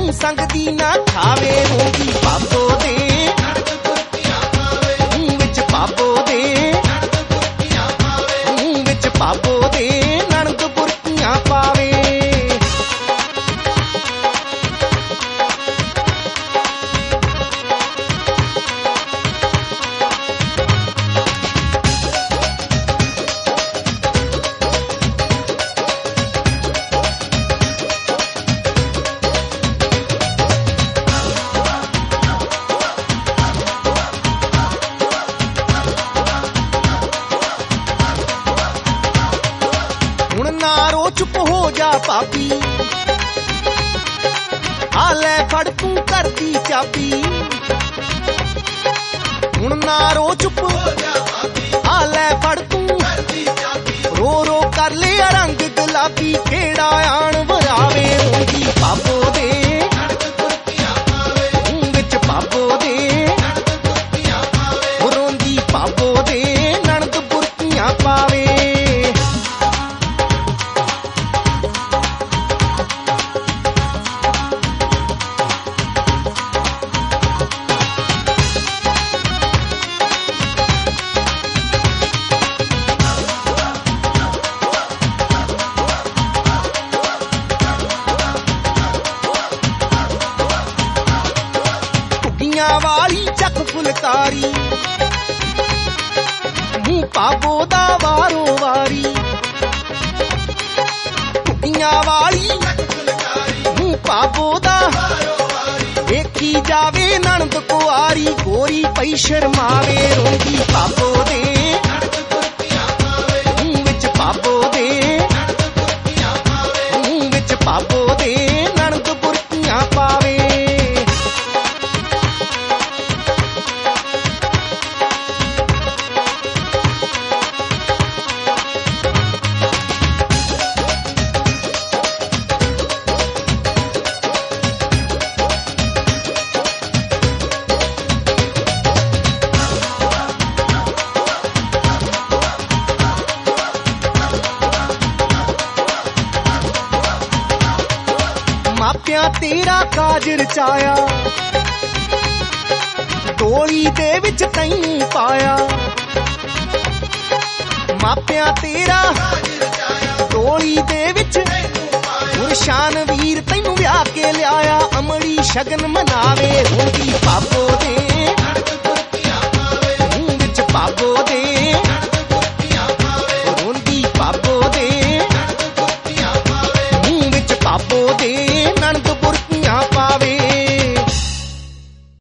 ਨੂੰ ਸੰਗਦੀ ਨਾ ਖਾਵੇ ਰੋਂਦੀ ਬਾਬੋ ਦੇ ਮੂੰਹ ਵਿੱਚ ਬਾਬੋ ਦੇ ਮੂੰਹ ਵਿੱਚ ਬਾਬੋ ਦੇ ਨਣਦ ਬੁਰਕੀਆਂ ਪਾਵੇ। ਹੁਣ ਨਾਰੋ ਚੁੱਪ ਹੋ ਜਾ ਭਾਬੀ ਆ ਲੈ ਫੜ ਤੂੰ ਕਰਦੀ ਚਾਬੀ। ਹੁਣ ਨਾਰੋ ਚੁੱਪ ਹੋ ਜਾ ਭਾਬੀ ਆ ਲੈ ਫੜ ਤੂੰ ਕਰਦੀ ਚਾਬੀ। ਰੋ ਰੋ ਕਰ ਲਿਆ ਰੰਗ ਗੁਲਾਬੀ ਕਿਹੜਾ ਆਣ ਵਰਾਵੇ ਰੋਂਦੀ ਬਾਬੋ ਦੇ ਮੂੰਹ ਵਿੱਚ ਬਾਬੋ ਦੇ ਰੋਂਦੀ ਬਾਬੋ ਦੇ ਨਣਦ ਬੁਰਕੀਆਂ ਪਾਵੇ। ਵਾਲੀ ਚੱਕ ਫੁਲਕਾਰੀ ਮੂੰਹ ਬਾਬੋ ਦਾ ਵਾਰੋ ਵਾਰੀ। ਕੁੜੀਆਂ ਵਾਲੀ ਚੱਕ ਫੁਲਕਾਰੀ ਮੂੰਹ ਬਾਬੋ ਦਾ ਵਾਰੋ ਵਾਰੀ। ਵੇਖੀ ਜਾਵੇ ਨਣਦ ਕੁਆਰੀ ਗੋਰੀ ਪਈ ਸ਼ਰਮਾਵੇ ਰੋਂਦੀ ਬਾਬੋ ਦੇ ਮੂੰਹ ਵਿੱਚ ਬਾਬੋ ਦੇ ਮੂੰਹ ਵਿੱਚ ਬਾਬੋ ਦੇ ਨਣਦ ਬੁਰਕੀਆਂ ਪਾਵੇ। ਮਾਪਿਆਂ ਤੇਰਾ ਕਾਜ ਰਚਾਇਆ ਡੋਲੀ ਦੇ ਵਿੱਚ ਤੈਨੂੰ ਪਾਇਆ। ਮਾਪਿਆਂ ਤੇਰਾ ਕਾਜ ਰਚਾਇਆ ਡੋਲੀ ਦੇ ਵਿੱਚ ਗੁਰਸ਼ਾਨ ਵੀਰ ਤੈਨੂੰ ਵਿਆਹ ਕੇ ਲਿਆਇਆ। ਅਮਲੀ ਸ਼ਗਨ ਮਨਾਵੇ ਰੋਂਦੀ ਬਾਬੋ ਦੇ ਮੂੰਹ ਵਿੱਚ ਬਾਬੋ ਦੇ